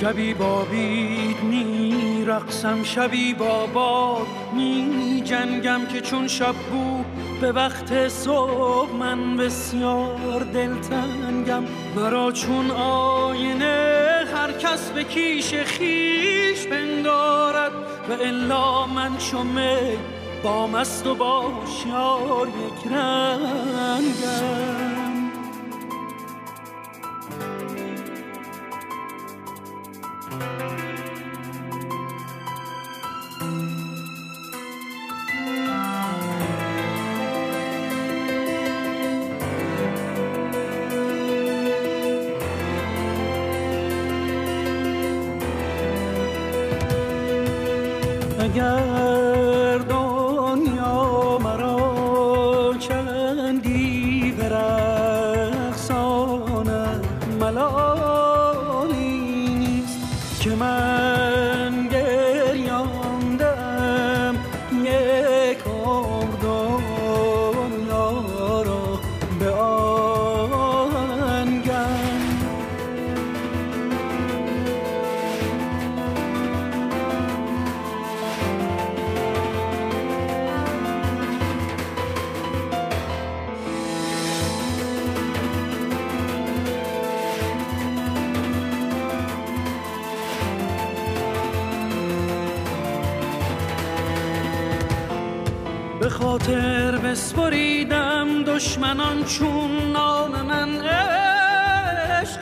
شبی با بید می رقصم، شبی با باد می جنگم که چون شب بود به وقت صبح من بسیار دلتنگم. مرا چون آینه هر کس به کیش خیش پندارد و الا من چو می با مست و با هوشیار یک رنگم. اگر دنیا مرا چندی برقصاند ملالی نیست که من گریاندم یک عمر دنیا را به آهنگم. به خاطر بسپریدم دشمنان چون نام من عشق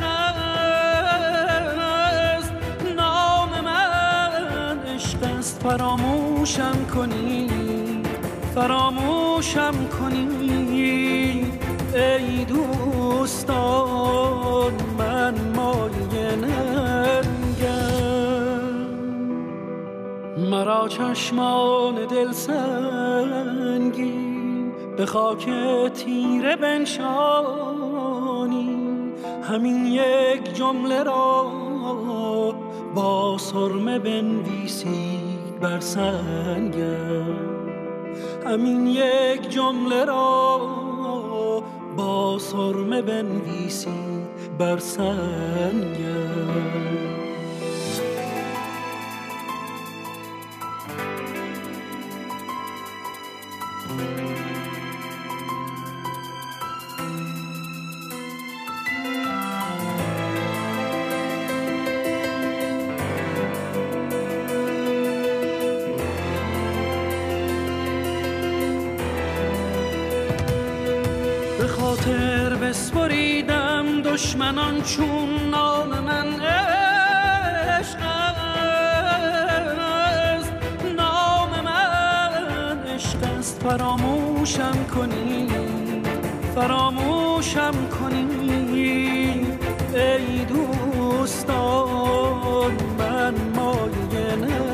است، نام من عشق است. فراموشم کنی، فراموشم کنی ای دوستان، من مایه ننگم. مرا چشمان دل سنگی به خاک تیره بنشانی، همین یک جمله را با سرمه بنویسید بر سنگم. همین یک جمله را با سرمه بنویسید بر سنگم. به خاطر بسپریدم دشمنان چون نام من عشق است، نام من عشق است. فراموشم کنی، فراموشم کنی ای دوستان، من مایه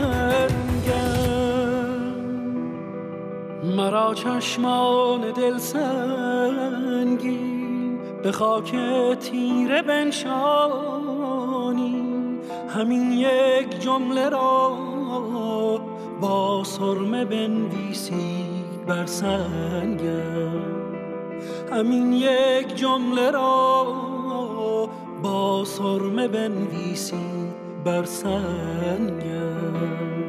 ننگم. مرا چشمان دل سنگی به خاک تیره بنشانی، همین یک جمله را با سرمه بنویسید بر سنگم. همین یک جمله را با سرمه بنویسید بر سنگم.